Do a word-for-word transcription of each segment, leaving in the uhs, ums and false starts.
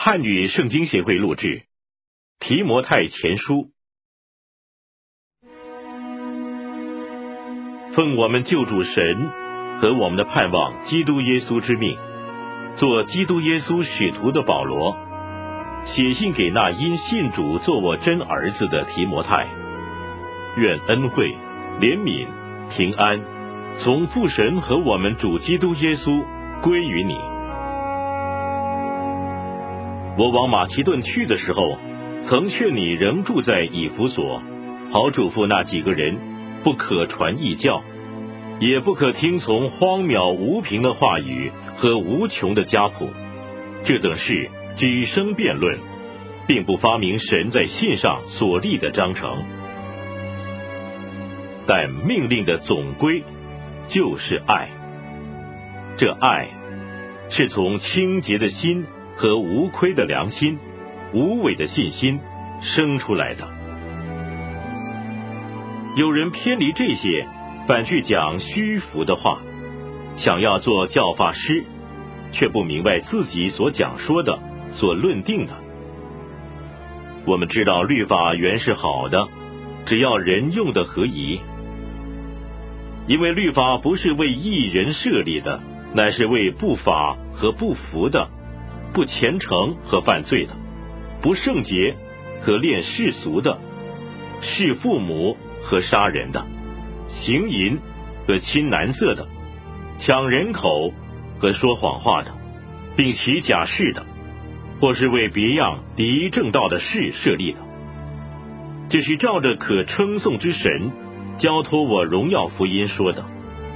汉语圣经协会录制，提摩太前书。奉我们救主神和我们的盼望基督耶稣之命，做基督耶稣使徒的保罗，写信给那因信主做我真儿子的提摩太，愿恩惠、怜悯、平安从父神和我们主基督耶稣归于你。我往马其顿去的时候，曾劝你仍住在以弗所，好嘱咐那几个人，不可传异教，也不可听从荒渺无凭的话语和无穷的家谱，这等事举声辩论，并不发明神在信上所立的章程。但命令的总归就是爱，这爱是从清洁的心和无亏的良心、无伪的信心生出来的。有人偏离这些，反去讲虚浮的话，想要做教法师，却不明白自己所讲说的、所论定的。我们知道律法原是好的，只要人用的合宜。因为律法不是为义人设立的，乃是为不法和不服的、不虔诚和犯罪的、不圣洁和恋世俗的、弑父母和杀人的、行淫和亲男色的、抢人口和说谎话的，并起假誓的，或是为别样敌正道的事设立的。这是照着可称颂之神交托我荣耀福音说的。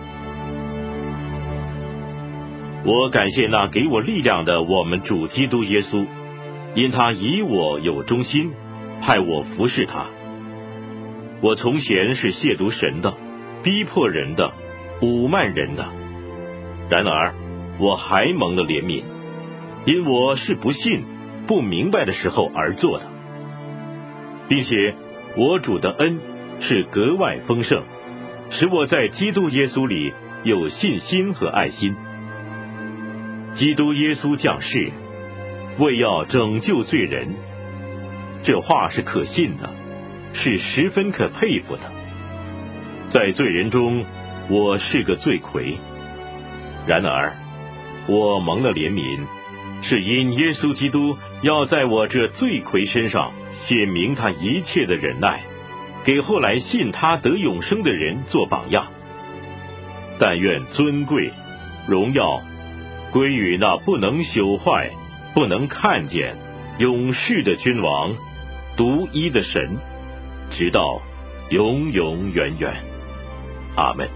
我感谢那给我力量的我们主基督耶稣，因他以我有忠心，派我服侍他。我从前是亵渎神的，逼迫人的，侮慢人的，然而我还蒙了怜悯，因我是不信、不明白的时候而做的，并且我主的恩是格外丰盛，使我在基督耶稣里有信心和爱心。基督耶稣降世，为要拯救罪人，这话是可信的，是十分可佩服的。在罪人中，我是个罪魁，然而我蒙了怜悯，是因耶稣基督要在我这罪魁身上显明他一切的忍耐，给后来信他得永生的人做榜样。但愿尊贵、荣耀归于那不能朽坏、不能看见、永世的君王，独一的神，直到永永远远。阿们。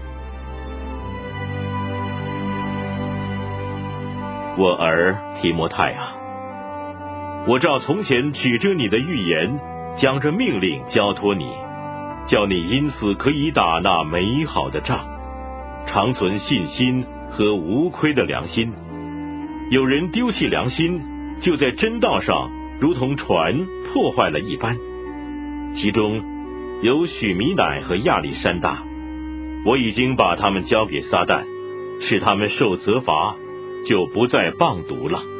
我儿提摩太啊，我照从前指着你的预言，将这命令交托你，叫你因此可以打那美好的仗，常存信心和无亏的良心。有人丢弃良心，就在真道上如同船破坏了一般。其中有许米乃和亚历山大，我已经把他们交给撒旦，使他们受责罚，就不再谤读了。